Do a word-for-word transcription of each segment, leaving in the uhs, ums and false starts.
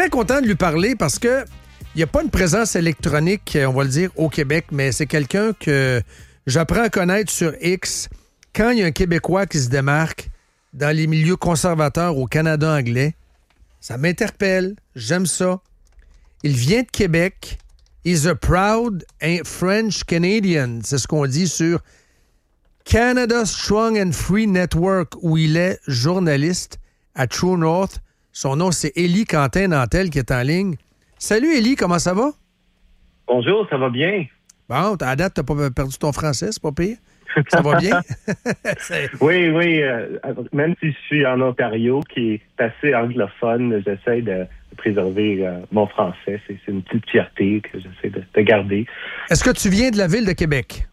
très content de lui parler parce que il n'y a pas une présence électronique, on va le dire, au Québec, mais c'est quelqu'un que j'apprends à connaître sur X. Quand il y a un Québécois qui se démarque dans les milieux conservateurs au Canada anglais, ça m'interpelle. J'aime ça. Il vient de Québec. He's a proud French Canadian. C'est ce qu'on dit sur Canada Strong and Free Network, où il est journaliste à True North. Son nom, c'est Élie Quentin-Nantel qui est en ligne. Salut Élie, comment ça va? Bonjour, ça va bien. Bon, à date, t'as pas perdu ton français, c'est pas pire? Ça va bien? oui, oui. Euh, même si je suis en Ontario, qui est assez anglophone, j'essaie de préserver euh, mon français. C'est, c'est une petite fierté que j'essaie de, de garder. Est-ce que tu viens de la ville de Québec?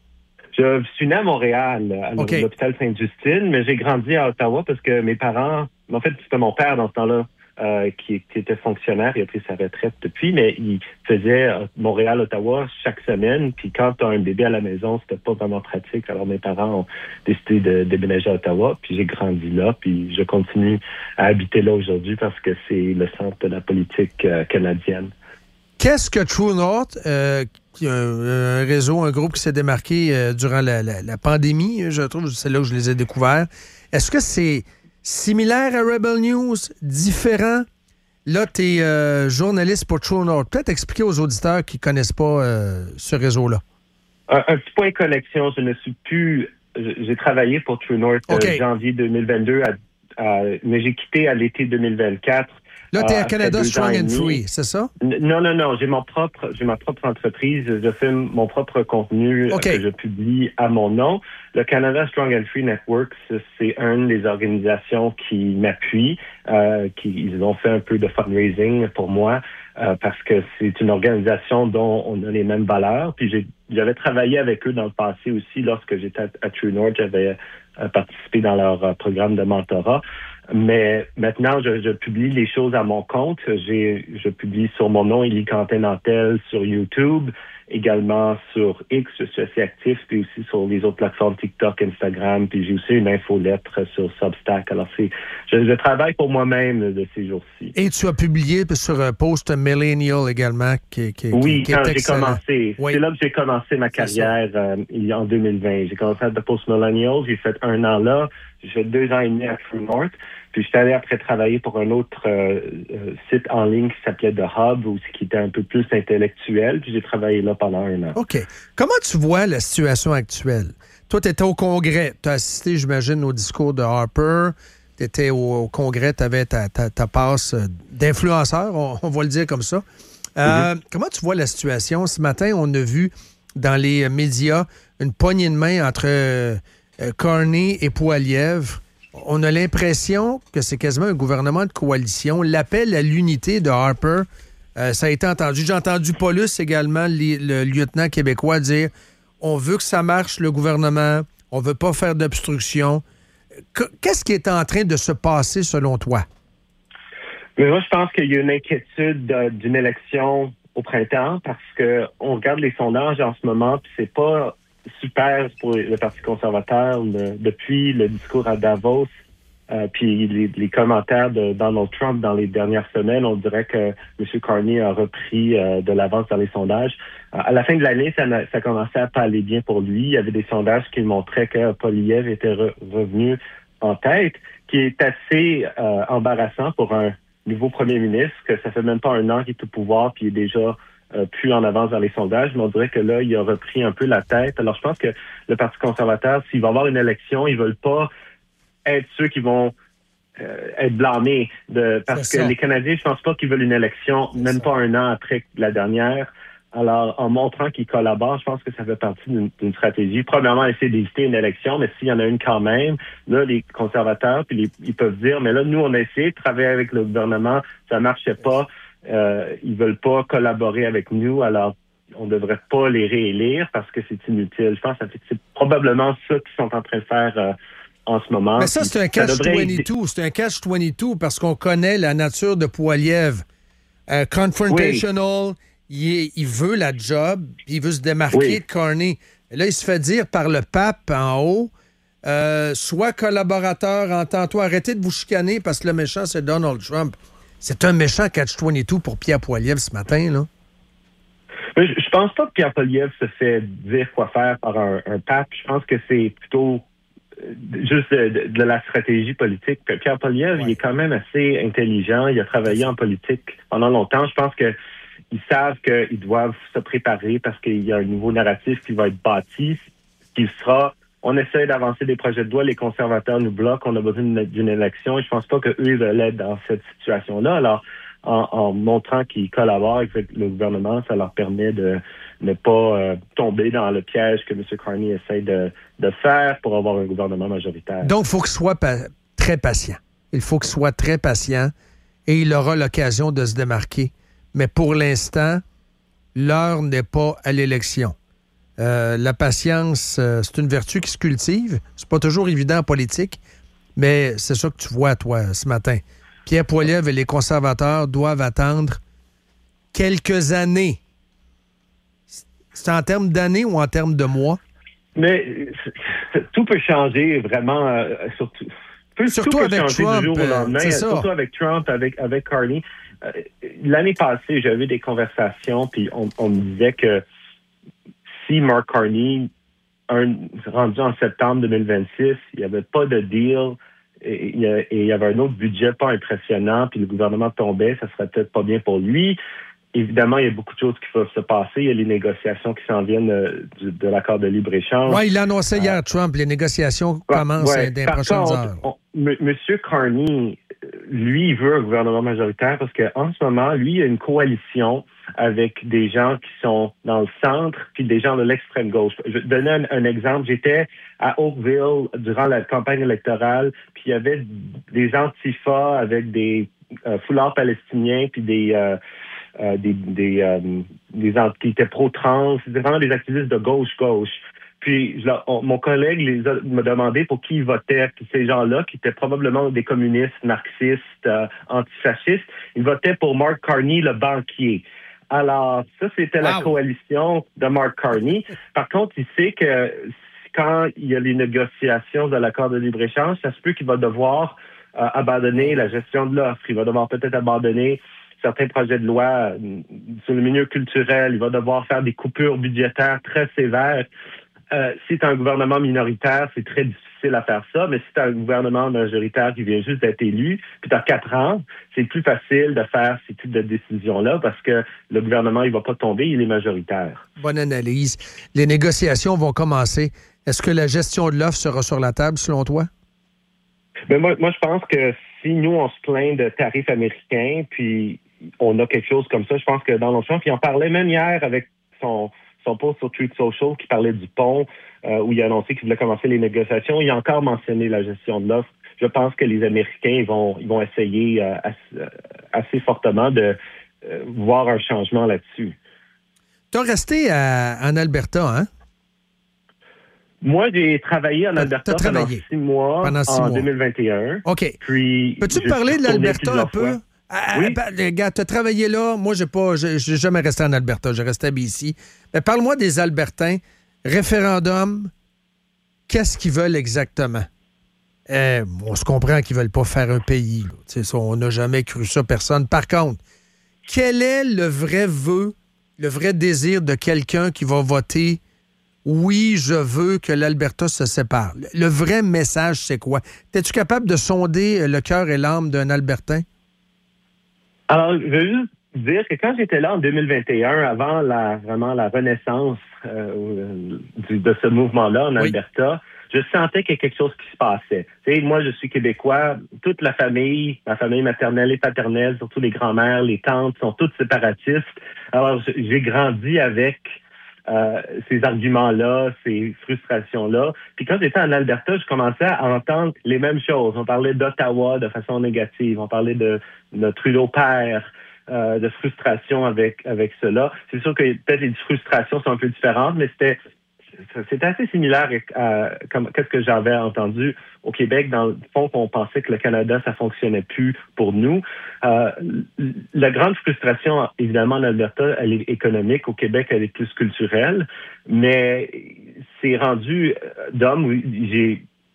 Je suis né à Montréal, à okay. l'hôpital Sainte-Justine, mais j'ai grandi à Ottawa parce que mes parents, en fait, c'était mon père dans ce temps-là, euh, qui, qui était fonctionnaire, il a pris sa retraite depuis, mais il faisait Montréal-Ottawa chaque semaine, puis quand tu as un bébé à la maison, c'était pas vraiment pratique, alors mes parents ont décidé de déménager à Ottawa, puis j'ai grandi là, puis je continue à habiter là aujourd'hui parce que c'est le centre de la politique euh, canadienne. Qu'est-ce que True North, euh, qui est un, un réseau, un groupe qui s'est démarqué euh, durant la, la, la pandémie, je trouve, c'est là que je les ai découverts. Est-ce que c'est similaire à Rebel News, différent? Là, tu es euh, journaliste pour True North. Peut-être expliquer aux auditeurs qui ne connaissent pas euh, ce réseau-là. Un, un petit point de connexion, je ne suis plus... J'ai travaillé pour True North okay. euh, janvier deux mille vingt-deux, à, à, mais j'ai quitté à l'été deux mille vingt-quatre. Là, tu es à Canada Strong and Free, c'est ça? Non, non, non. J'ai mon propre, j'ai ma propre entreprise. Je fais mon propre contenu okay. que je publie à mon nom. Le Canada Strong and Free Network, c'est une des organisations qui m'appuie. Euh, qui, ils ont fait un peu de fundraising pour moi euh, parce que c'est une organisation dont on a les mêmes valeurs. Puis j'ai, j'avais travaillé avec eux dans le passé aussi lorsque j'étais à, à True North. J'avais euh, participé dans leur euh, programme de mentorat. Mais maintenant, je, je publie les choses à mon compte. J'ai, je publie sur mon nom, Élie Quentin-Nantel, sur YouTube, également sur X, je suis assez actif, puis aussi sur les autres plateformes TikTok, Instagram, puis j'ai aussi une infolettre sur Substack. Alors, c'est, je, je travaille pour moi-même de ces jours-ci. Et tu as publié sur un post Millennial également, qui, qui, oui, qui, qui quand est j'ai excellent. commencé. Oui. C'est là que j'ai commencé ma carrière euh, en deux mille vingt. J'ai commencé à The Post Millennial, j'ai fait un an là, j'ai fait deux ans et demi à True North. Puis je suis allé après travailler pour un autre euh, euh, site en ligne qui s'appelait The Hub, ou qui était un peu plus intellectuel. Puis j'ai travaillé là pendant un an. OK. Comment tu vois la situation actuelle? Toi, tu étais au Congrès. Tu as assisté, j'imagine, au discours de Harper. Tu étais au, au Congrès, tu avais ta, ta, ta passe d'influenceur, on, on va le dire comme ça. Euh, mm-hmm. Comment tu vois la situation? Ce matin, on a vu dans les médias une poignée de main entre euh, Carney et Poilievre. On a l'impression que c'est quasiment un gouvernement de coalition. L'appel à l'unité de Harper, euh, ça a été entendu. J'ai entendu Paulus également, le, le lieutenant québécois, dire « On veut que ça marche, le gouvernement. On veut pas faire d'obstruction. » Qu'est-ce qui est en train de se passer, selon toi? Mais moi, je pense qu'il y a une inquiétude euh, d'une élection au printemps parce que on regarde les sondages en ce moment, puis c'est pas super pour le Parti conservateur le, depuis le discours à Davos, euh, puis les, les commentaires de Donald Trump dans les dernières semaines, on dirait que M. Carney a repris euh, de l'avance dans les sondages. Euh, à la fin de l'année, ça, ça commençait à pas aller bien pour lui. Il y avait des sondages qui montraient que Poilievre était re, revenu en tête, qui est assez euh, embarrassant pour un nouveau premier ministre, que ça fait même pas un an qu'il est au pouvoir, puis il est déjà Euh, plus en avance dans les sondages, mais on dirait que là, il a repris un peu la tête. Alors, je pense que le Parti conservateur, s'il va y avoir une élection, ils veulent pas être ceux qui vont euh, être blâmés. De, parce que les Canadiens, je pense pas qu'ils veulent une élection, C'est même ça. Pas un an après la dernière. Alors, en montrant qu'ils collaborent, je pense que ça fait partie d'une, d'une stratégie. Premièrement, essayer d'éviter une élection, mais s'il y en a une quand même, là, les conservateurs, puis les, ils peuvent dire, mais là, nous, on a essayé de travailler avec le gouvernement, ça marchait pas. Euh, ils veulent pas collaborer avec nous, alors on devrait pas les réélire parce que c'est inutile. Je pense que c'est probablement ça qu'ils sont en train de faire euh, en ce moment. Mais ça, c'est un catch vingt-deux. C'est un catch vingt-deux parce qu'on connaît la nature de Poilievre. Euh, confrontational, oui. il, est, il veut la job, il veut se démarquer oui. de Carney. Et là, il se fait dire par le pape en haut, euh, sois collaborateur, entends-toi, arrêtez de vous chicaner parce que le méchant, c'est Donald Trump. C'est un méchant catch vingt-deux pour Pierre Poilievre ce matin, là. Je, je pense pas que Pierre Poilievre se fait dire quoi faire par un, un pape. Je pense que c'est plutôt juste de, de, de la stratégie politique. Pierre Poilievre, ouais. il est quand même assez intelligent. Il a travaillé en politique pendant longtemps. Je pense que ils savent qu'ils doivent se préparer parce qu'il y a un nouveau narratif qui va être bâti, qui sera... On essaie d'avancer des projets de loi, les conservateurs nous bloquent, on a besoin d'une, d'une élection, et je pense pas qu'eux, ils veulent être dans cette situation-là. Alors, en, en montrant qu'ils collaborent avec le gouvernement, ça leur permet de ne pas euh, tomber dans le piège que M. Carney essaie de, de faire pour avoir un gouvernement majoritaire. Donc, il faut qu'il soit pa- très patient. Il faut qu'il soit très patient, et il aura l'occasion de se démarquer. Mais pour l'instant, l'heure n'est pas à l'élection. Euh, la patience, euh, c'est une vertu qui se cultive. C'est pas toujours évident en politique, mais c'est ça que tu vois, toi, ce matin. Pierre Poilievre et les conservateurs doivent attendre quelques années. C'est en termes d'années ou en termes de mois? Mais tout peut changer vraiment, euh, surtout... Tout, surtout tout peut avec changer Trump, du jour au lendemain, c'est ça. Surtout avec Trump, avec, avec Carney. Euh, l'année passée, j'avais des conversations, puis on, on me disait que si Mark Carney, un, rendu en septembre deux mille vingt-six, il n'y avait pas de deal et, et il y avait un autre budget pas impressionnant, puis le gouvernement tombait, ça serait peut-être pas bien pour lui. Évidemment, il y a beaucoup de choses qui peuvent se passer. Il y a les négociations qui s'en viennent euh, du, de l'accord de libre-échange. Oui, il l'a annoncé hier, euh, Trump. Les négociations commencent ouais, dans les prochaines contre, heures. On, M. Carney, lui, il veut un gouvernement majoritaire parce qu'en ce moment, lui, il y a une coalition avec des gens qui sont dans le centre puis des gens de l'extrême gauche. Je vais te donner un, un exemple. J'étais à Oakville durant la campagne électorale, puis il y avait des antifas avec des euh, foulards palestiniens puis des... Euh, Euh, des des, euh, des qui étaient pro-trans, c'était vraiment des activistes de gauche-gauche. Puis je, on, mon collègue les a, m'a demandé pour qui ils votaient. Puis ces gens-là, qui étaient probablement des communistes, marxistes, euh, antifascistes, ils votaient pour Mark Carney, le banquier. Alors, ça, c'était wow. la coalition de Mark Carney. Par contre, il sait que quand il y a les négociations de l'accord de libre-échange, ça se peut qu'il va devoir euh, abandonner la gestion de l'offre. Il va devoir peut-être abandonner certains projets de loi euh, sur le milieu culturel. Il va devoir faire des coupures budgétaires très sévères. Euh, si tu as un gouvernement minoritaire, c'est très difficile à faire ça, mais si tu as un gouvernement majoritaire qui vient juste d'être élu, puis tu as quatre ans, c'est plus facile de faire ces types de décisions-là parce que le gouvernement, il va pas tomber, il est majoritaire. Bonne analyse. Les négociations vont commencer. Est-ce que la gestion de l'offre sera sur la table, selon toi? Ben moi, moi, je pense que si nous, on se plaint de tarifs américains, puis on a quelque chose comme ça, je pense que dans l'autre champ, puis on parlait même hier avec son, son post sur Truth Social qui parlait du pont, euh, où il a annoncé qu'il voulait commencer les négociations. Il a encore mentionné la gestion de l'offre. Je pense que les Américains ils vont, ils vont essayer euh, assez, assez fortement de euh, voir un changement là-dessus. Tu as resté à, en Alberta, hein? Moi, j'ai travaillé en Alberta pendant six mois pendant six en mois. deux mille vingt et un. OK. Puis, peux-tu me parler de l'Alberta un peu? Ah, oui. Les gars, tu as travaillé là. Moi, j'ai pas, j'ai, j'ai jamais resté en Alberta. J'ai resté à B C. Mais parle-moi des Albertains. Référendum, qu'est-ce qu'ils veulent exactement? Eh, on se comprend qu'ils veulent pas faire un pays. Ça, on n'a jamais cru ça, personne. Par contre, quel est le vrai vœu, le vrai désir de quelqu'un qui va voter « Oui, je veux que l'Alberta se sépare ». Le vrai message, c'est quoi? Es-tu capable de sonder le cœur et l'âme d'un Albertain? Alors, je veux juste dire que quand j'étais là en deux mille vingt et un, avant la vraiment la renaissance euh, du, de ce mouvement-là en Alberta, oui. je sentais qu'il y a quelque chose qui se passait. Tu sais, moi, je suis québécois, toute la famille, ma famille maternelle et paternelle, surtout les grands-mères, les tantes, sont toutes séparatistes. Alors, j'ai grandi avec euh, ces arguments-là, ces frustrations-là. Puis quand j'étais en Alberta, je commençais à entendre les mêmes choses. On parlait d'Ottawa de façon négative. On parlait de, de Trudeau père, euh, de frustration avec avec cela. C'est sûr que peut-être les frustrations sont un peu différentes, mais c'était c'était assez similaire à, à comme qu'est-ce que j'avais entendu au Québec. Dans le fond, on pensait que le Canada, ça fonctionnait plus pour nous. Euh, la grande frustration, évidemment, en Alberta, elle est économique. Au Québec, elle est plus culturelle. Mais c'est rendu d'homme où j'ai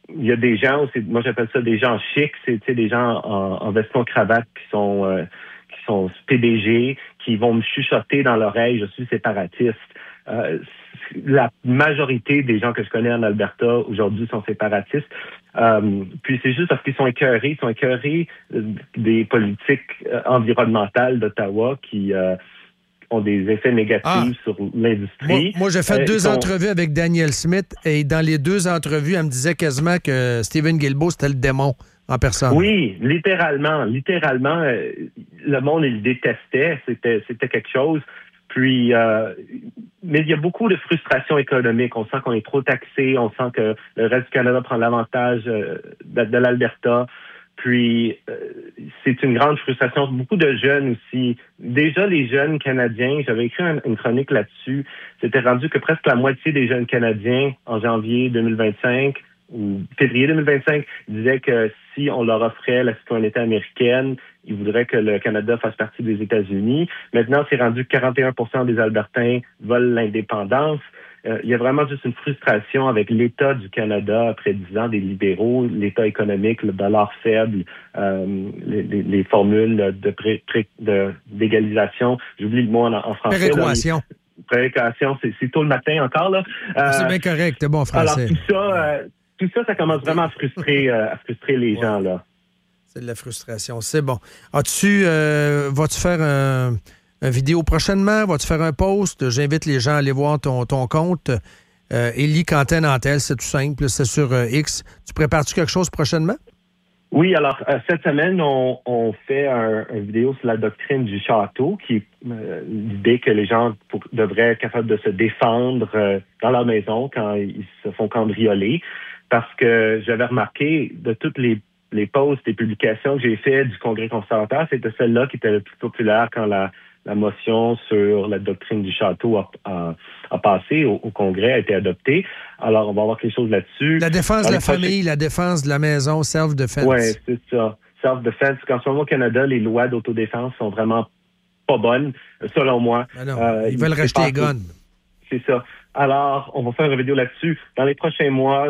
il y a des gens, c'est, moi j'appelle ça des gens chics, c'est des gens en, en veston-cravate qui sont euh, qui sont P D G, qui vont me chuchoter dans l'oreille, je suis séparatiste. Euh, la majorité des gens que je connais en Alberta aujourd'hui sont séparatistes. Euh, puis c'est juste parce qu'ils sont écœurés, ils sont écœurés des politiques euh, environnementales d'Ottawa qui euh, ont des effets négatifs ah. sur l'industrie. Moi, moi j'ai fait euh, deux sont... entrevues avec Danielle Smith et dans les deux entrevues, elle me disait quasiment que Stephen Guilbeault, c'était le démon en personne. Oui, littéralement. Littéralement, euh, le monde, il le détestait. C'était, c'était quelque chose. Puis, euh, mais il y a beaucoup de frustration économique. On sent qu'on est trop taxé. On sent que le reste du Canada prend l'avantage euh, de, de l'Alberta. Puis, euh, c'est une grande frustration. Beaucoup de jeunes aussi. Déjà, les jeunes Canadiens, j'avais écrit un, une chronique là-dessus, c'était rendu que presque la moitié des jeunes Canadiens, en janvier deux mille vingt-cinq ou février deux mille vingt-cinq, disaient que si on leur offrait la citoyenneté américaine, ils voudraient que le Canada fasse partie des États-Unis. Maintenant, c'est rendu que quarante et un pour cent des Albertains veulent l'indépendance. Euh, il y a vraiment juste une frustration avec l'État du Canada après dix ans des libéraux, l'État économique, le dollar faible, euh, les, les, les formules de, pré, pré, de d'égalisation. J'oublie le mot en, en français. Péréquation. Péréquation, c'est, c'est tôt le matin encore, là. Euh, c'est bien correct, t'es bon en français. Alors, tout ça, euh, tout ça, ça commence vraiment à frustrer, euh, à frustrer les ouais. gens, là. C'est de la frustration, c'est bon. As-tu, euh, vas-tu faire un... Une vidéo prochainement? Vas-tu faire un post? J'invite les gens à aller voir ton, ton compte. Euh, Élie Quentin-Nantel, c'est tout simple. C'est sur euh, X. Tu prépares-tu quelque chose prochainement? Oui, alors, euh, cette semaine, on, on fait un, une vidéo sur la doctrine du château, qui est euh, l'idée que les gens pour, devraient être capables de se défendre euh, dans leur maison quand ils se font cambrioler. Parce que j'avais remarqué de toutes les les posts et publications que j'ai faites du Congrès conservateur, c'était celle-là qui était la plus populaire quand la La motion sur la doctrine du château a, a, a passé au, au Congrès, a été adoptée. Alors, on va avoir quelque chose là-dessus. La défense Dans de la famille, prochains... la défense de la maison, self-defense. Oui, c'est ça. Self-defense. Qu'en ce moment, au Canada, les lois d'autodéfense sont vraiment pas bonnes, selon moi. Ben non, euh, ils veulent racheter les guns. C'est ça. Alors, on va faire une vidéo là-dessus. Dans les prochains mois,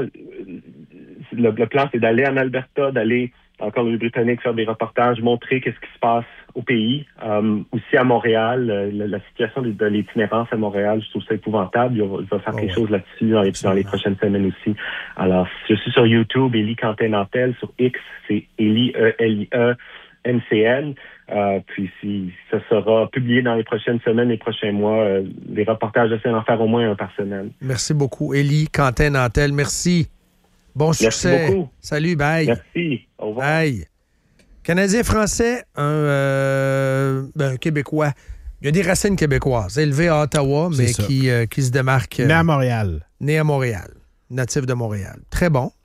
le, le plan, c'est d'aller en Alberta, d'aller en Colombie-Britannique, faire des reportages, montrer qu'est-ce qui se passe au pays. Euh, aussi à Montréal, euh, la, la situation de, de l'itinérance à Montréal, je trouve ça épouvantable. Il va, il va faire oh quelque ouais. chose là-dessus dans les, dans les prochaines semaines aussi. Alors, je suis sur YouTube, Élie Quentin-Nantel. Sur X, c'est Élie, E L I E N C N. Euh, puis si ça sera publié dans les prochaines semaines, les prochains mois, euh, les reportages, j'essaie d'en faire au moins un par semaine. Merci beaucoup, Élie Quentin-Nantel. Merci. Bon succès. Merci beaucoup. Salut, bye. Merci. Au revoir. Bye. Canadien-Français, un, euh, ben, un Québécois. Il y a des racines québécoises, élevé à Ottawa, mais qui, euh, qui se démarque. Euh, né à Montréal. Né à Montréal. Natif de Montréal. Très bon.